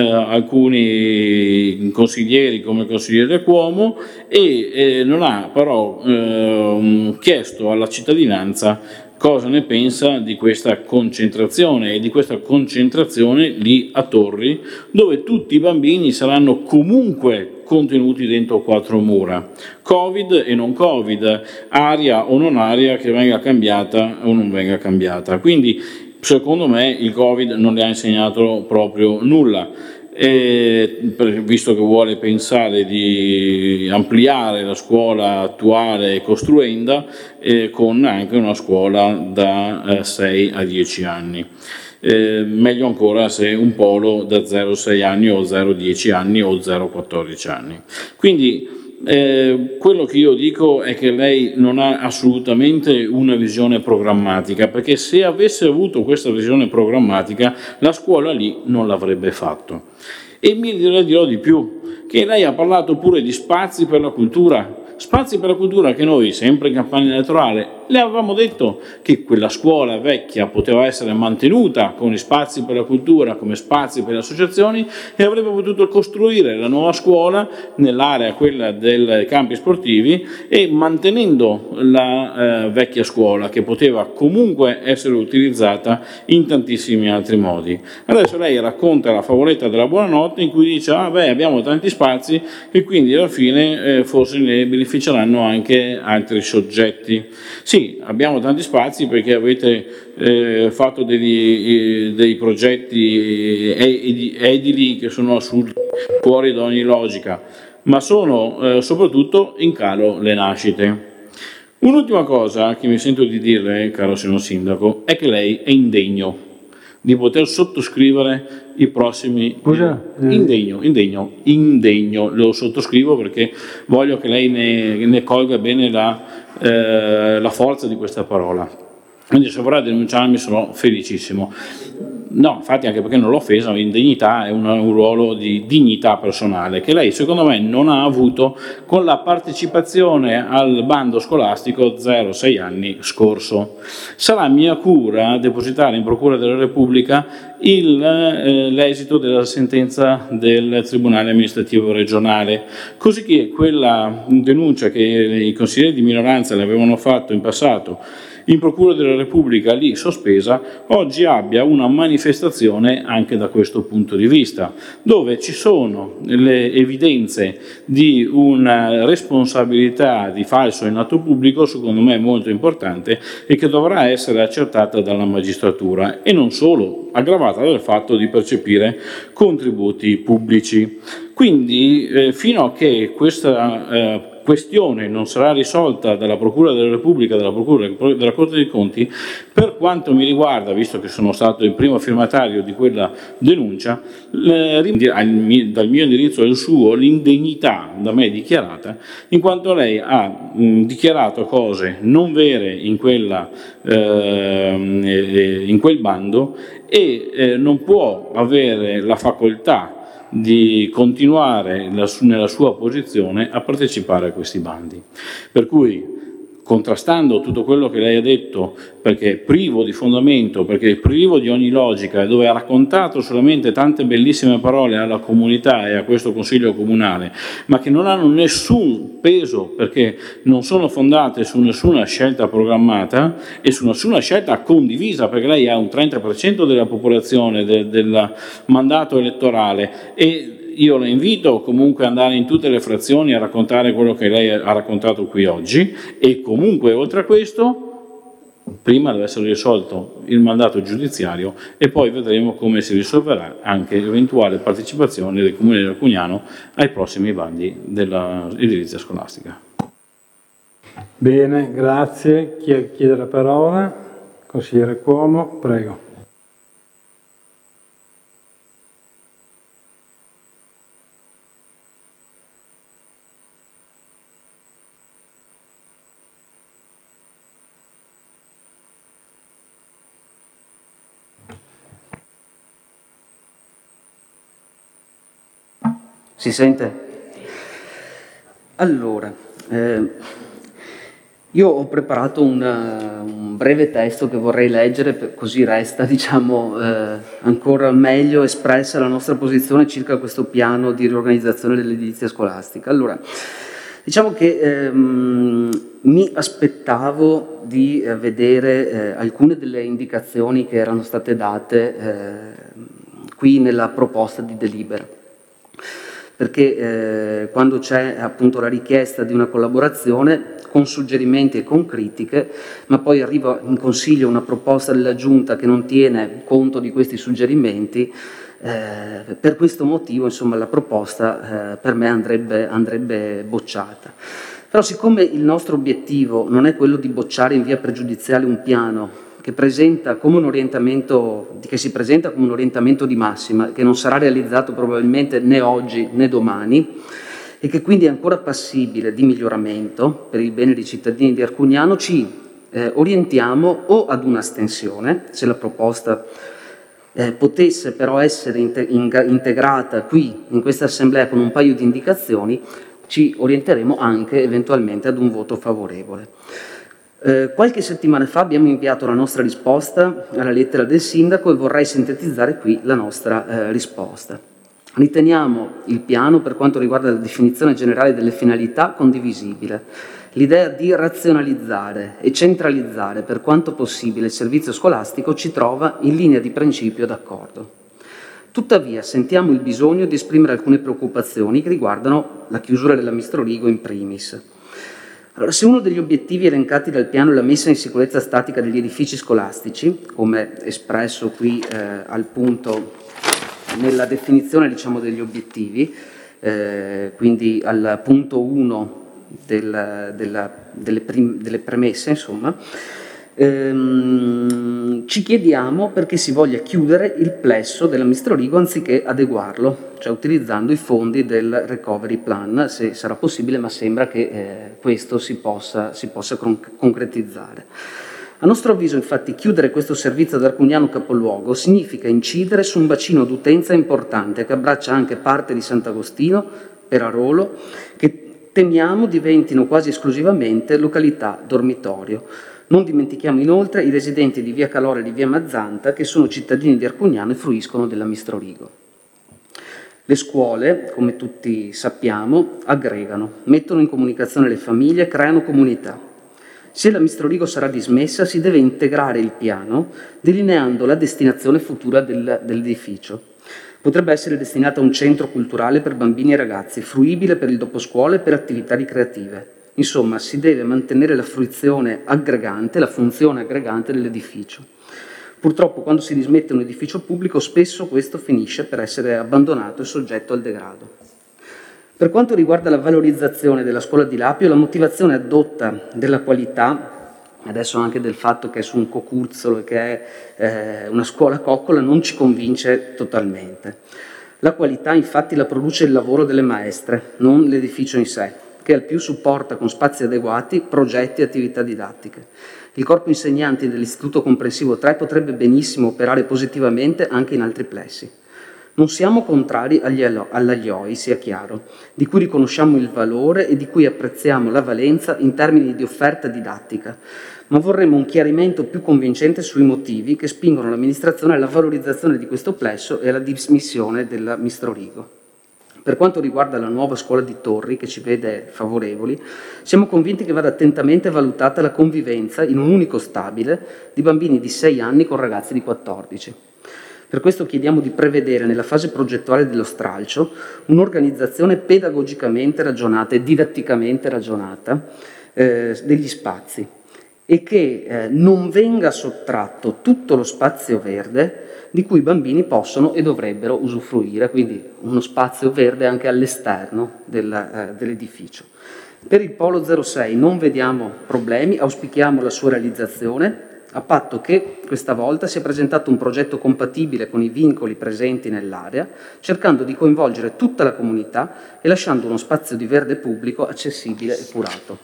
alcuni consiglieri come il consigliere Cuomo, e non ha però chiesto alla cittadinanza cosa ne pensa di questa concentrazione, e di questa concentrazione lì a Torri, dove tutti i bambini saranno comunque contenuti dentro 4 mura, Covid e non Covid, aria o non aria, che venga cambiata o non venga cambiata. Quindi secondo me il Covid non le ha insegnato proprio nulla, visto che vuole pensare di ampliare la scuola attuale costruenda con anche una scuola da 6 a 10 anni. Meglio ancora se un polo da 0-6 anni o 0-10 anni o 0-14 anni. Quindi quello che io dico è che lei non ha assolutamente una visione programmatica, perché se avesse avuto questa visione programmatica la scuola lì non l'avrebbe fatto. E mi dirò di più, che lei ha parlato pure di spazi per la cultura che noi, sempre in campagna elettorale, le avevamo detto che quella scuola vecchia poteva essere mantenuta con gli spazi per la cultura come spazi per le associazioni, e avrebbe potuto costruire la nuova scuola nell'area quella dei campi sportivi, e mantenendo la vecchia scuola, che poteva comunque essere utilizzata in tantissimi altri modi. Adesso lei racconta la favoletta della buonanotte in cui dice abbiamo tanti spazi e quindi alla fine forse ne beneficeranno anche altri soggetti. Sì, abbiamo tanti spazi perché avete fatto dei progetti edili che sono fuori da ogni logica, ma sono soprattutto in calo le nascite. Un'ultima cosa che mi sento di dirle, caro signor Sindaco, è che lei è indegno. di poter sottoscrivere i prossimi... Scusa? Indegno, lo sottoscrivo perché voglio che lei ne colga bene la forza di questa parola. Quindi se vorrà denunciarmi sono felicissimo. No, infatti, anche perché non l'ho offesa, l'indegnità è un ruolo di dignità personale che lei secondo me non ha avuto con la partecipazione al bando scolastico 0-6 anni scorso. Sarà mia cura depositare in Procura della Repubblica l'esito della sentenza del Tribunale amministrativo regionale, così che quella denuncia che i consiglieri di minoranza le avevano fatto in passato in Procura della Repubblica lì sospesa, oggi abbia una manifestazione anche da questo punto di vista, dove ci sono le evidenze di una responsabilità di falso in atto pubblico, secondo me molto importante, e che dovrà essere accertata dalla magistratura, e non solo, aggravata dal fatto di percepire contributi pubblici. Quindi fino a che questa questione non sarà risolta dalla Procura della Repubblica, dalla Procura della Corte dei Conti, per quanto mi riguarda, visto che sono stato il primo firmatario di quella denuncia, dal mio indirizzo al suo, l'indegnità da me dichiarata, in quanto lei ha dichiarato cose non vere in quel bando e non può avere la facoltà di continuare nella sua posizione a partecipare a questi bandi. Per cui, contrastando tutto quello che lei ha detto, perché è privo di fondamento, perché è privo di ogni logica, dove ha raccontato solamente tante bellissime parole alla comunità e a questo Consiglio Comunale, ma che non hanno nessun peso perché non sono fondate su nessuna scelta programmata e su nessuna scelta condivisa, perché lei ha un 30% della popolazione del mandato elettorale, e io la invito comunque ad andare in tutte le frazioni a raccontare quello che lei ha raccontato qui oggi, e comunque oltre a questo prima deve essere risolto il mandato giudiziario e poi vedremo come si risolverà anche l'eventuale partecipazione del Comune di Arcugnano ai prossimi bandi dell'edilizia scolastica. Bene, grazie. Chi chiede la parola? Consigliere Cuomo, prego. Si sente? Allora, io ho preparato un breve testo che vorrei leggere, così resta, diciamo, ancora meglio espressa la nostra posizione circa questo piano di riorganizzazione dell'edilizia scolastica. Allora, diciamo che mi aspettavo di vedere alcune delle indicazioni che erano state date qui nella proposta di delibera, perché quando c'è appunto la richiesta di una collaborazione con suggerimenti e con critiche, ma poi arriva in Consiglio una proposta della Giunta che non tiene conto di questi suggerimenti, per questo motivo insomma la proposta per me andrebbe bocciata. Però siccome il nostro obiettivo non è quello di bocciare in via pregiudiziale un piano che si presenta come un orientamento di massima, che non sarà realizzato probabilmente né oggi né domani, e che quindi è ancora passibile di miglioramento per il bene dei cittadini di Arcugnano, ci orientiamo o ad un'astensione, se la proposta potesse però essere integrata qui in questa assemblea con un paio di indicazioni, ci orienteremo anche eventualmente ad un voto favorevole. Qualche settimana fa abbiamo inviato la nostra risposta alla lettera del sindaco e vorrei sintetizzare qui la nostra risposta. Riteniamo il piano, per quanto riguarda la definizione generale delle finalità, condivisibile. L'idea di razionalizzare e centralizzare per quanto possibile il servizio scolastico ci trova in linea di principio d'accordo. Tuttavia sentiamo il bisogno di esprimere alcune preoccupazioni che riguardano la chiusura della Mistrorigo in primis. Allora, se uno degli obiettivi elencati dal piano è la messa in sicurezza statica degli edifici scolastici, come espresso qui al punto nella definizione, diciamo, degli obiettivi, quindi al punto 1 delle premesse, insomma, Ci chiediamo perché si voglia chiudere il plesso della Mistrorigo anziché adeguarlo, cioè utilizzando i fondi del recovery plan, se sarà possibile, ma sembra che questo si possa concretizzare. A nostro avviso, infatti, chiudere questo servizio ad Arcugnano capoluogo significa incidere su un bacino d'utenza importante che abbraccia anche parte di Sant'Agostino, Perarolo, che temiamo diventino quasi esclusivamente località dormitorio. Non dimentichiamo inoltre i residenti di via Calore e di via Mazzanta, che sono cittadini di Arcugnano e fruiscono della Mistrorigo. Le scuole, come tutti sappiamo, aggregano, mettono in comunicazione le famiglie, creano comunità. Se la Mistrorigo sarà dismessa, si deve integrare il piano, delineando la destinazione futura dell'edificio. Potrebbe essere destinata a un centro culturale per bambini e ragazzi, fruibile per il doposcuola e per attività ricreative. Insomma, si deve mantenere la fruizione aggregante, la funzione aggregante dell'edificio. Purtroppo, quando si dismette un edificio pubblico, spesso questo finisce per essere abbandonato e soggetto al degrado. Per quanto riguarda la valorizzazione della scuola di Lapio, la motivazione addotta della qualità, adesso anche del fatto che è su un cocuzzolo e che è una scuola coccola, non ci convince totalmente. La qualità infatti la produce il lavoro delle maestre, non l'edificio in sé, che al più supporta con spazi adeguati progetti e attività didattiche. Il corpo insegnanti dell'Istituto Comprensivo 3 potrebbe benissimo operare positivamente anche in altri plessi. Non siamo contrari all'AIOI, sia chiaro, di cui riconosciamo il valore e di cui apprezziamo la valenza in termini di offerta didattica, ma vorremmo un chiarimento più convincente sui motivi che spingono l'amministrazione alla valorizzazione di questo plesso e alla dismissione della Mistrorigo. Per quanto riguarda la nuova scuola di Torri, che ci vede favorevoli, siamo convinti che vada attentamente valutata la convivenza in un unico stabile di bambini di 6 anni con ragazzi di 14. Per questo chiediamo di prevedere nella fase progettuale dello stralcio un'organizzazione pedagogicamente ragionata e didatticamente ragionata degli spazi e che non venga sottratto tutto lo spazio verde di cui i bambini possono e dovrebbero usufruire, quindi uno spazio verde anche all'esterno dell'edificio. Per il Polo 06 non vediamo problemi, auspichiamo la sua realizzazione, a patto che questa volta sia presentato un progetto compatibile con i vincoli presenti nell'area, cercando di coinvolgere tutta la comunità e lasciando uno spazio di verde pubblico accessibile e curato.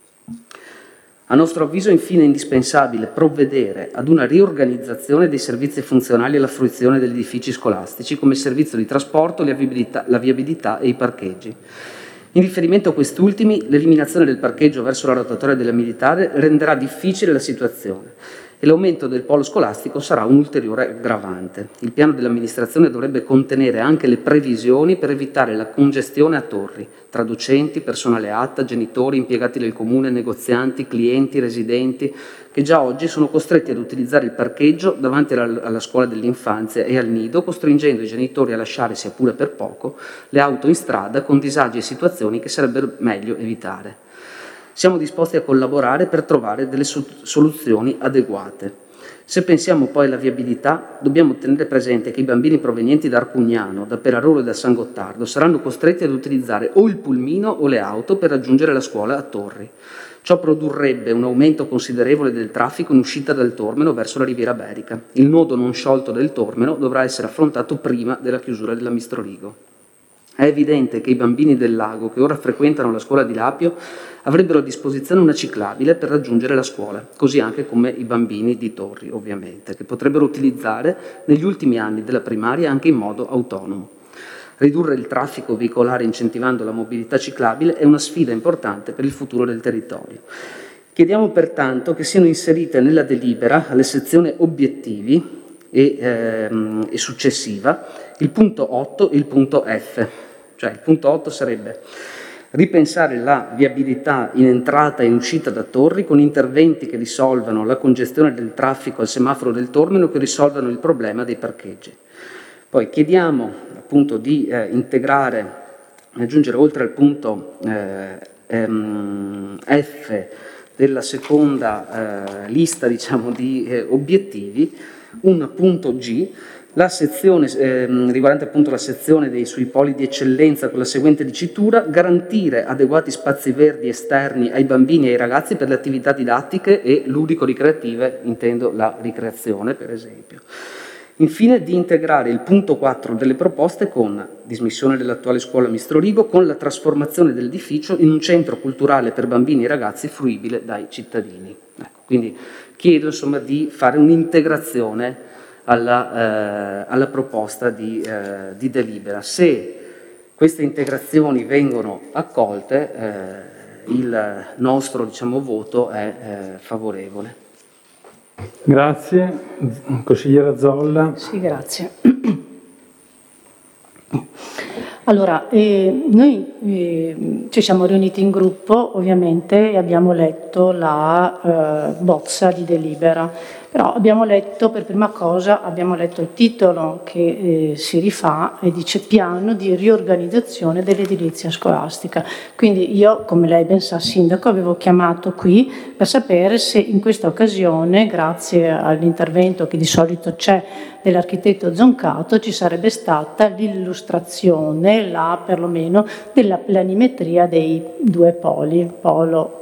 A nostro avviso, infine, è indispensabile provvedere ad una riorganizzazione dei servizi funzionali alla fruizione degli edifici scolastici, come il servizio di trasporto, la viabilità e i parcheggi. In riferimento a questi ultimi, l'eliminazione del parcheggio verso la rotatoria della Militare renderà difficile la situazione e l'aumento del polo scolastico sarà un ulteriore aggravante. Il piano dell'amministrazione dovrebbe contenere anche le previsioni per evitare la congestione a Torri tra docenti, personale ATA, genitori, impiegati del comune, negozianti, clienti, residenti, che già oggi sono costretti ad utilizzare il parcheggio davanti alla scuola dell'infanzia e al nido, costringendo i genitori a lasciare, sia pure per poco, le auto in strada con disagi e situazioni che sarebbero meglio evitare. Siamo disposti a collaborare per trovare delle soluzioni adeguate. Se pensiamo poi alla viabilità, dobbiamo tenere presente che i bambini provenienti da Arcugnano, da Perarolo e da San Gottardo saranno costretti ad utilizzare o il pulmino o le auto per raggiungere la scuola a Torri. Ciò produrrebbe un aumento considerevole del traffico in uscita dal Tormeno verso la Riviera Berica. Il nodo non sciolto del Tormeno dovrà essere affrontato prima della chiusura della Mistrorigo. È evidente che i bambini del lago che ora frequentano la scuola di Lapio avrebbero a disposizione una ciclabile per raggiungere la scuola, così anche come i bambini di Torri, ovviamente, che potrebbero utilizzare negli ultimi anni della primaria anche in modo autonomo. Ridurre il traffico veicolare incentivando la mobilità ciclabile è una sfida importante per il futuro del territorio. Chiediamo pertanto che siano inserite nella delibera, alle sezioni obiettivi e successiva, il punto 8 e il punto F. Cioè il punto 8 sarebbe ripensare la viabilità in entrata e in uscita da Torri con interventi che risolvano la congestione del traffico al semaforo del Tormeno, che risolvano il problema dei parcheggi. Poi chiediamo appunto di integrare, aggiungere oltre al punto F della seconda lista, diciamo, di obiettivi, un punto G La sezione riguardante appunto la sezione sui poli di eccellenza con la seguente dicitura: garantire adeguati spazi verdi esterni ai bambini e ai ragazzi per le attività didattiche e ludico-ricreative, intendo la ricreazione per esempio. Infine di integrare il punto 4 delle proposte con dismissione dell'attuale scuola Mistro Rigo con la trasformazione dell'edificio in un centro culturale per bambini e ragazzi fruibile dai cittadini. Ecco, quindi chiedo insomma di fare un'integrazione alla proposta di delibera. Se queste integrazioni vengono accolte, il nostro voto è favorevole. Grazie. Consigliera Zolla. Sì, grazie. Allora, noi ci siamo riuniti in gruppo ovviamente e abbiamo letto la bozza di delibera. Però abbiamo letto, per prima cosa, abbiamo letto il titolo che si rifà e dice piano di riorganizzazione dell'edilizia scolastica. Quindi io, come lei ben sa, Sindaco, avevo chiamato qui per sapere se in questa occasione, grazie all'intervento che di solito c'è dell'architetto Zoncato, ci sarebbe stata l'illustrazione, perlomeno, della planimetria dei due poli, polo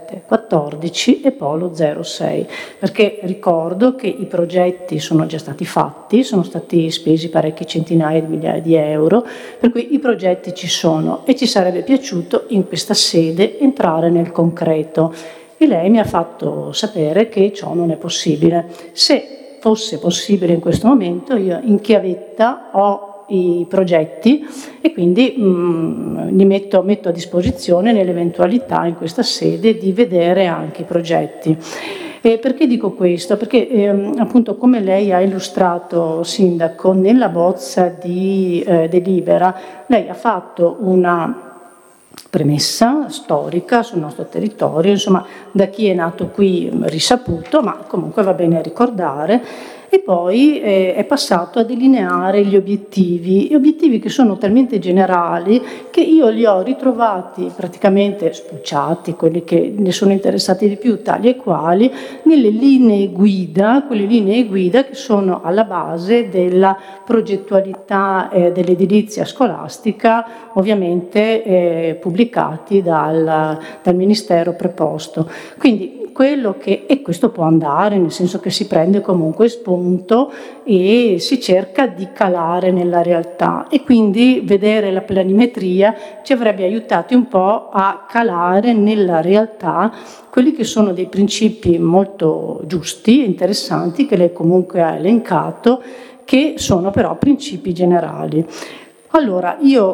7-14 e polo 06, perché ricordo che i progetti sono già stati fatti, sono stati spesi parecchi centinaia di migliaia di euro, per cui i progetti ci sono e ci sarebbe piaciuto in questa sede entrare nel concreto. E lei mi ha fatto sapere che ciò non è possibile. Se fosse possibile in questo momento, io in chiavetta ho i progetti e quindi li metto a disposizione nell'eventualità in questa sede di vedere anche i progetti. E perché dico questo? Perché appunto, come lei ha illustrato, Sindaco, nella bozza di delibera, lei ha fatto una premessa storica sul nostro territorio, insomma, da chi è nato qui risaputo, ma comunque va bene ricordare, e poi è passato a delineare gli obiettivi che sono talmente generali che io li ho ritrovati praticamente spulciati, quelli che ne sono interessati di più, tali e quali, nelle linee guida, quelle linee guida che sono alla base della progettualità dell'edilizia scolastica, ovviamente pubblicati dal Ministero preposto. Quindi quello che, e questo può andare, nel senso che si prende comunque spunto e si cerca di calare nella realtà, e quindi vedere la planimetria ci avrebbe aiutati un po' a calare nella realtà quelli che sono dei principi molto giusti e interessanti che lei comunque ha elencato, che sono però principi generali. Allora,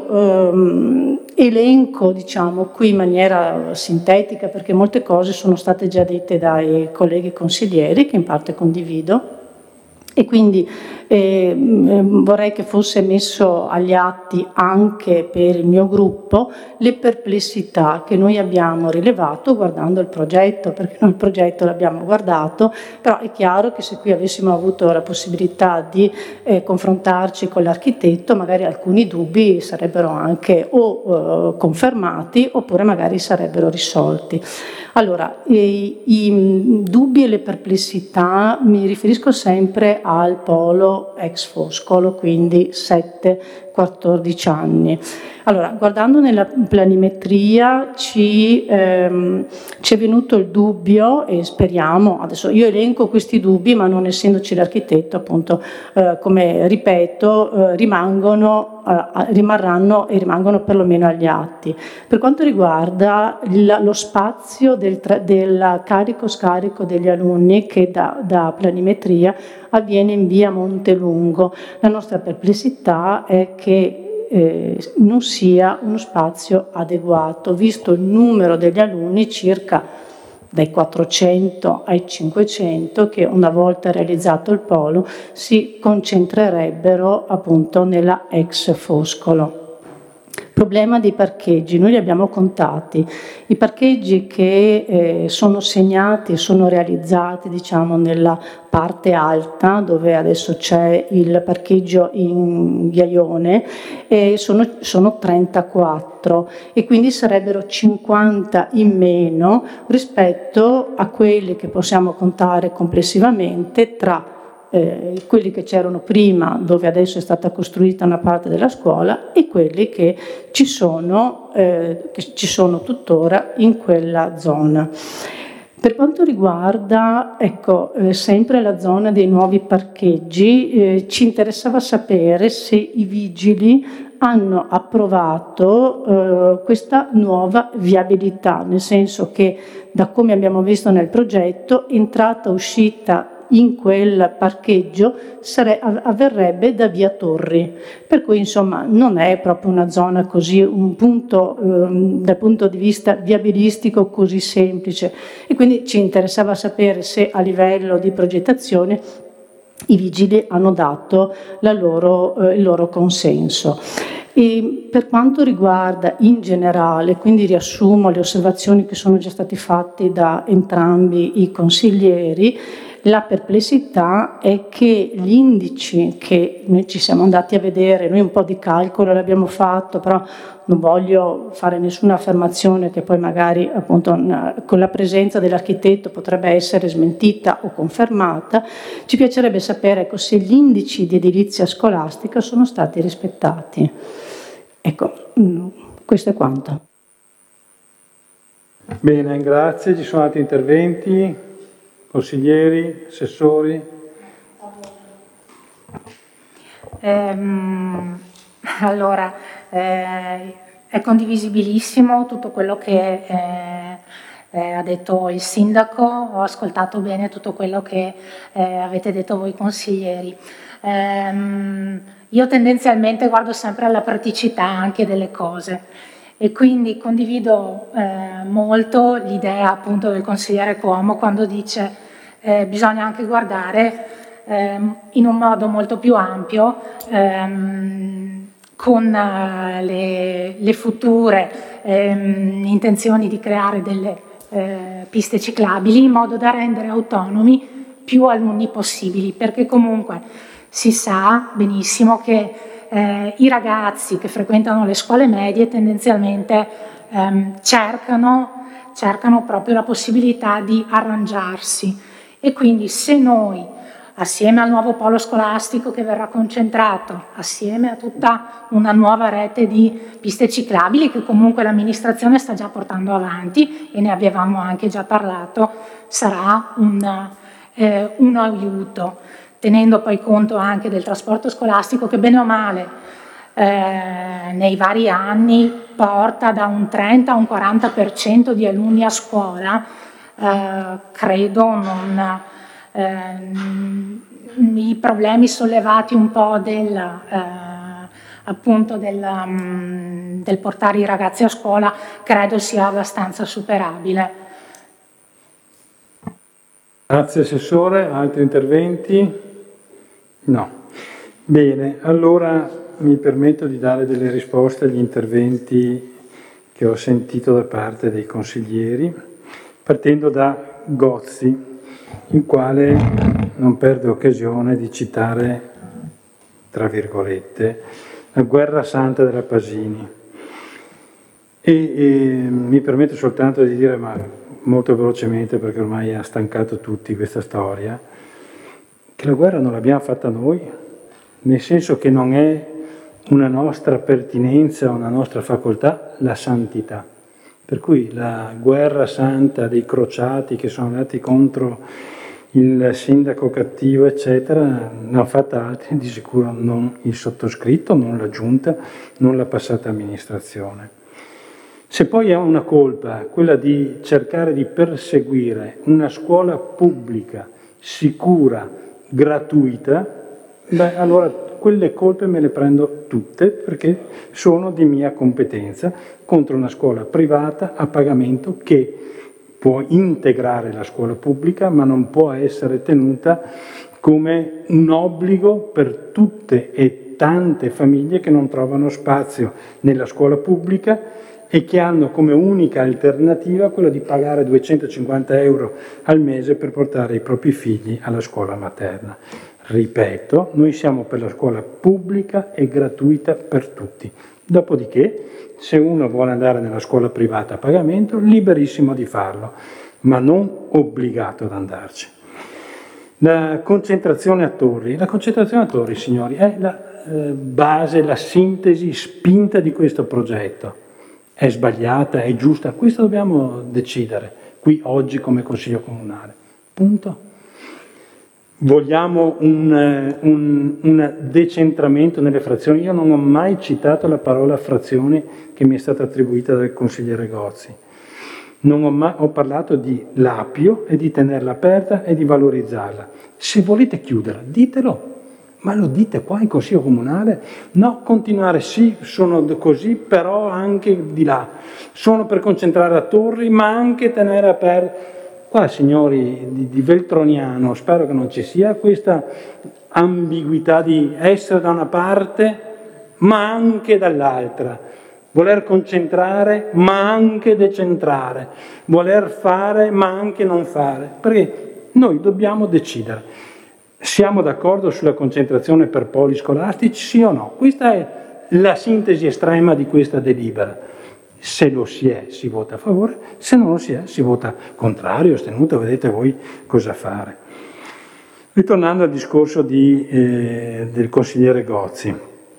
io elenco, diciamo, qui in maniera sintetica, perché molte cose sono state già dette dai colleghi consiglieri, che in parte condivido, e quindi vorrei che fosse messo agli atti anche per il mio gruppo le perplessità che noi abbiamo rilevato guardando il progetto, perché noi il progetto l'abbiamo guardato, però è chiaro che se qui avessimo avuto la possibilità di confrontarci con l'architetto, magari alcuni dubbi sarebbero anche o confermati oppure magari sarebbero risolti. Allora, i dubbi e le perplessità mi riferisco sempre al polo ex Foscolo, quindi 7-14 anni. Allora, guardando nella planimetria ci è venuto il dubbio, e speriamo, adesso io elenco questi dubbi, ma non essendoci l'architetto, appunto, come ripeto, rimangono perlomeno agli atti. Per quanto riguarda lo spazio del carico-scarico degli alunni, che da planimetria avviene in via Montelungo, la nostra perplessità è che non sia uno spazio adeguato, visto il numero degli alunni, circa dai 400 ai 500, che una volta realizzato il polo si concentrerebbero appunto nella ex Foscolo. Problema dei parcheggi, noi li abbiamo contati, i parcheggi che sono segnati e sono realizzati, diciamo, nella parte alta, dove adesso c'è il parcheggio in Ghiaione, sono 34, e quindi sarebbero 50 in meno rispetto a quelli che possiamo contare complessivamente tra quelli che c'erano prima, dove adesso è stata costruita una parte della scuola, e quelli che ci sono tuttora in quella zona. Per quanto riguarda, sempre la zona dei nuovi parcheggi, ci interessava sapere se i vigili hanno approvato questa nuova viabilità, nel senso che, da come abbiamo visto nel progetto, entrata e uscita in quel parcheggio avverrebbe da via Torri, per cui insomma non è proprio una zona così, un punto dal punto di vista viabilistico così semplice, e quindi ci interessava sapere se a livello di progettazione i vigili hanno dato il loro consenso. E per quanto riguarda in generale, quindi riassumo le osservazioni che sono già state fatte da entrambi i consiglieri, la perplessità è che gli indici che noi ci siamo andati a vedere, noi un po' di calcolo l'abbiamo fatto, però non voglio fare nessuna affermazione che poi magari appunto con la presenza dell'architetto potrebbe essere smentita o confermata. Ci piacerebbe sapere se gli indici di edilizia scolastica sono stati rispettati. Ecco, questo è quanto. Bene, grazie. Ci sono altri interventi? Consiglieri, assessori? Allora, è condivisibilissimo tutto quello che ha detto il sindaco, ho ascoltato bene tutto quello che avete detto voi consiglieri. Io tendenzialmente guardo sempre alla praticità anche delle cose, e quindi condivido molto l'idea appunto del consigliere Cuomo quando dice bisogna anche guardare in un modo molto più ampio con le future intenzioni di creare delle piste ciclabili, in modo da rendere autonomi più alunni possibili, perché comunque si sa benissimo che i ragazzi che frequentano le scuole medie tendenzialmente cercano proprio la possibilità di arrangiarsi, e quindi se noi, assieme al nuovo polo scolastico che verrà concentrato, assieme a tutta una nuova rete di piste ciclabili che comunque l'amministrazione sta già portando avanti e ne avevamo anche già parlato, sarà un aiuto, tenendo poi conto anche del trasporto scolastico che bene o male nei vari anni porta da un 30 a un 40% di alunni a scuola. Credo i problemi sollevati un po' appunto del portare i ragazzi a scuola credo sia abbastanza superabile. Grazie Assessore, altri interventi? No. Bene, allora mi permetto di dare delle risposte agli interventi che ho sentito da parte dei consiglieri, partendo da Gozzi, il quale non perde occasione di citare, tra virgolette, la guerra santa della Pasini. E mi permetto soltanto di dire, ma molto velocemente perché ormai ha stancato tutti questa storia, che la guerra non l'abbiamo fatta noi, nel senso che non è una nostra pertinenza, una nostra facoltà, la santità. Per cui la guerra santa dei crociati che sono andati contro il sindaco cattivo, eccetera, ne hanno fatta altri, di sicuro non il sottoscritto, non la giunta, non la passata amministrazione. Se poi ha una colpa, quella di cercare di perseguire una scuola pubblica, sicura, gratuita, beh, allora quelle colpe me le prendo tutte perché sono di mia competenza contro una scuola privata a pagamento che può integrare la scuola pubblica ma non può essere tenuta come un obbligo per tutte e tante famiglie che non trovano spazio nella scuola pubblica e che hanno come unica alternativa quella di pagare 250 euro al mese per portare i propri figli alla scuola materna. Ripeto, noi siamo per la scuola pubblica e gratuita per tutti. Dopodiché, se uno vuole andare nella scuola privata a pagamento, liberissimo di farlo, ma non obbligato ad andarci. La concentrazione a torri. La concentrazione a torri, signori, è la base, la sintesi spinta di questo progetto. È sbagliata, è giusta? Questo dobbiamo decidere qui oggi come Consiglio Comunale. Punto. Vogliamo un decentramento nelle frazioni. Io non ho mai citato la parola frazioni che mi è stata attribuita dal consigliere Gozzi. Ho parlato di Lapio e di tenerla aperta e di valorizzarla. Se volete chiuderla, ditelo, ma lo dite qua in Consiglio Comunale? No, continuare, sì, sono così, però anche di là. Sono per concentrare a torri, ma anche tenere aperta. Qua, signori, di Veltroniano, spero che non ci sia questa ambiguità di essere da una parte, ma anche dall'altra. Voler concentrare, ma anche decentrare. Voler fare, ma anche non fare. Perché noi dobbiamo decidere. Siamo d'accordo sulla concentrazione per poli scolastici, sì o no? Questa è la sintesi estrema di questa delibera. Se lo si è, si vota a favore, se non lo si è, si vota contrario, astenuto, vedete voi cosa fare. Ritornando al discorso del consigliere Gozzi,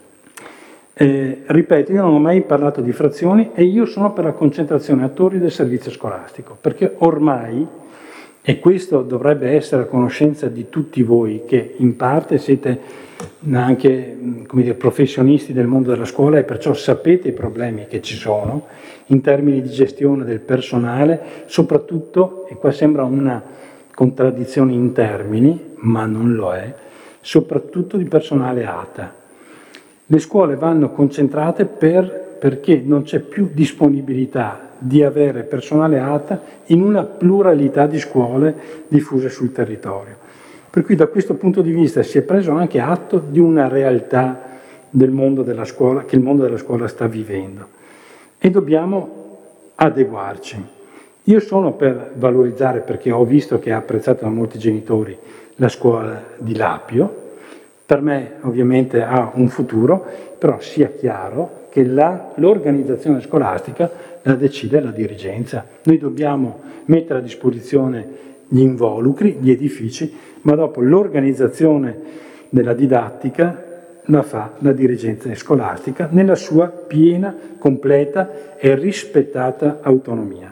ripeto, io non ho mai parlato di frazioni e io sono per la concentrazione a torri del servizio scolastico, perché ormai, e questo dovrebbe essere a conoscenza di tutti voi che in parte siete anche professionisti del mondo della scuola e perciò sapete i problemi che ci sono in termini di gestione del personale, soprattutto, e qua sembra una contraddizione in termini, ma non lo è, soprattutto di personale ATA. Le scuole vanno concentrate perché non c'è più disponibilità di avere personale ATA in una pluralità di scuole diffuse sul territorio. Per cui da questo punto di vista si è preso anche atto di una realtà del mondo della scuola, che il mondo della scuola sta vivendo. E dobbiamo adeguarci. Io sono per valorizzare, perché ho visto che è apprezzato da molti genitori, la scuola di Lapio. Per me ovviamente ha un futuro, però sia chiaro che l'organizzazione scolastica la decide la dirigenza. Noi dobbiamo mettere a disposizione gli involucri, gli edifici, ma dopo l'organizzazione della didattica la fa la dirigenza scolastica nella sua piena, completa e rispettata autonomia.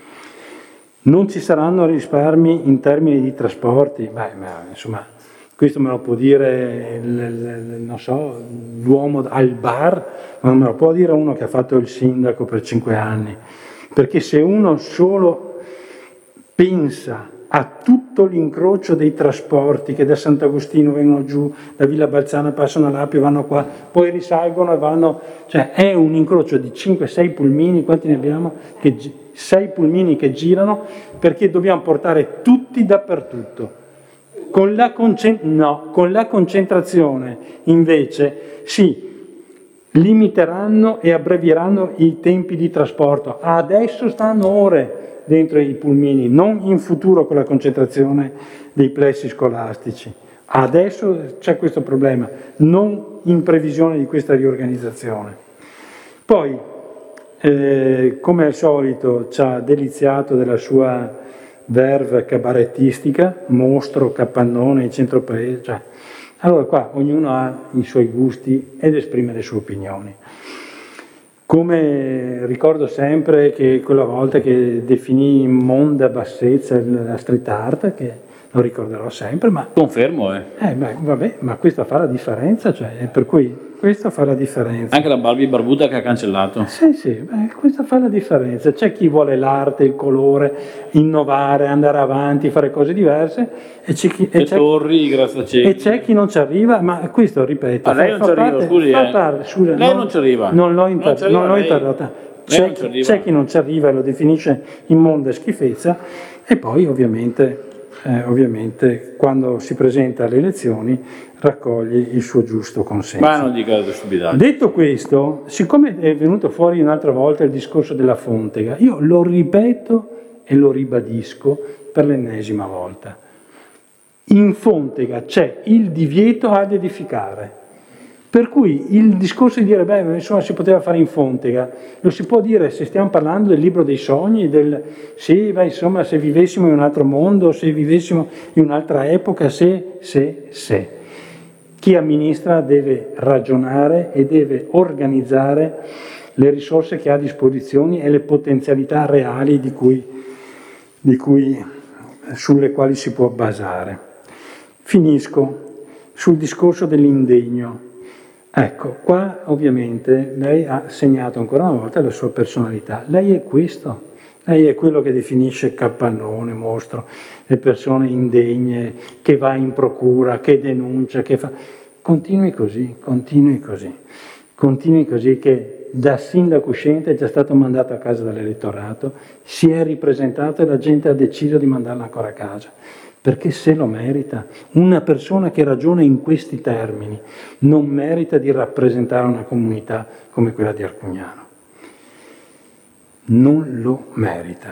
Non ci saranno risparmi in termini di trasporti? Insomma, questo me lo può dire, non so, l'uomo al bar, ma non me lo può dire uno che ha fatto il sindaco per 5 anni. Perché se uno solo pensa a tutto l'incrocio dei trasporti che da Sant'Agostino vengono giù, da Villa Balzana passano a Lapio, vanno qua, poi risalgono e vanno, cioè è un incrocio di 5-6 pulmini, quanti ne abbiamo? 6 pulmini che girano, perché dobbiamo portare tutti dappertutto. Con la concentrazione invece si limiteranno e abbrevieranno i tempi di trasporto. Adesso stanno ore dentro i pulmini, non in futuro con la concentrazione dei plessi scolastici. Adesso c'è questo problema, non in previsione di questa riorganizzazione. Poi, come al solito, ci ha deliziato della sua verve cabarettistica, mostro, capannone, centro paese. Cioè. Allora qua ognuno ha i suoi gusti ed esprime le sue opinioni. Come ricordo sempre che quella volta che definì immonda bassezza la street art, che lo ricorderò sempre, ma... Confermo, vabbè, ma questo fa la differenza, cioè, per cui questo fa la differenza. Anche la Barbie barbuta che ha cancellato. Sì, questo fa la differenza. C'è chi vuole l'arte, il colore, innovare, andare avanti, fare cose diverse, e c'è chi... Le torri, i grattacieli. E c'è chi non ci arriva, ma questo, ripeto... Ma lei non ci arriva, scusi, lei non ci arriva. Non l'ho interrotta. C'è chi non ci arriva e lo definisce immonda schifezza, e poi ovviamente quando si presenta alle elezioni raccoglie il suo giusto consenso. Ma non dica stupidate. Detto questo, siccome è venuto fuori un'altra volta il discorso della Fontega, io lo ripeto e lo ribadisco per l'ennesima volta. In Fontega c'è il divieto ad edificare. Per cui il discorso di dire, beh, insomma, si poteva fare in Fontega, lo si può dire se stiamo parlando del libro dei sogni, sì, beh, insomma, se vivessimo in un altro mondo, se vivessimo in un'altra epoca, se. Chi amministra deve ragionare e deve organizzare le risorse che ha a disposizione e le potenzialità reali sulle quali si può basare. Finisco sul discorso dell'indegno. Ecco, qua ovviamente lei ha segnato ancora una volta la sua personalità. Lei è questo, lei è quello che definisce capannone, mostro, le persone indegne, che va in procura, che denuncia, che fa... Continui così che da sindaco uscente è già stato mandato a casa dall'elettorato, si è ripresentato e la gente ha deciso di mandarlo ancora a casa. Perché se lo merita. Una persona che ragiona in questi termini non merita di rappresentare una comunità come quella di Arcugnano. Non lo merita.